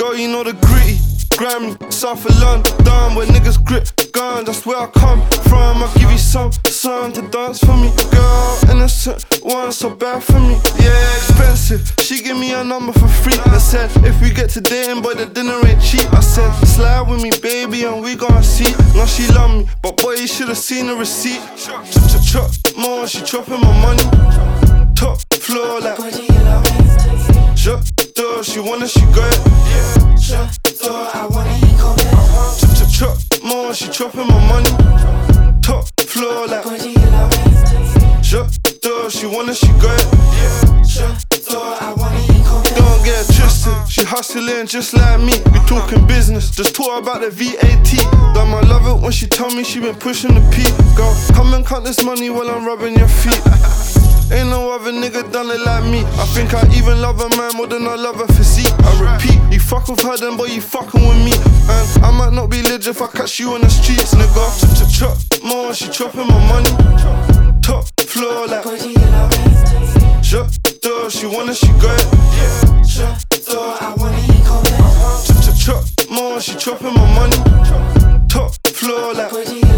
Girl, you know the gritty, Grammy, South of London, where niggas grip guns, that's where I come from. I'll give you some to dance for me. Girl, innocent one, so bad for me. Yeah, expensive, she give me a number for free. I said, if we get to dating, boy, the dinner ain't cheap. I said, slide with me, baby, and we gon' see. Now she love me, but boy, you should've seen the receipt. Chop more, she chopping my money. Top floor like J'adore, she wanna, she got it. J'adore, I wanna, he come back. Chop more, she chopping my money. Top floor like J'adore, she wanna, she got it. J'adore, I wanna, he come back. Don't get it twisted, she hustling just like me. We talking business, just talk about the VAT. Damn, I love it when she tell me she been pushing the P. Girl, come and count this money while I'm rubbing your feet. Ain't no other nigga done it like me. I think I even love a man more than I love her physique. I repeat, you fuck with her then, boy, you fucking with me. And I might not be legit if I catch you on the streets, nigga. Chop more, she chopping my money. Top floor like J'adore, she wanna, she got it. J'adore, I wanna, he come back. Chop more, she chopping my money. Top floor like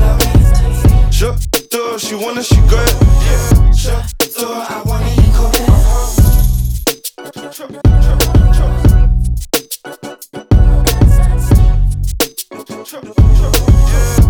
J'adore, she wanna, she got it. J'adore, I wanna, he come back. Yeah.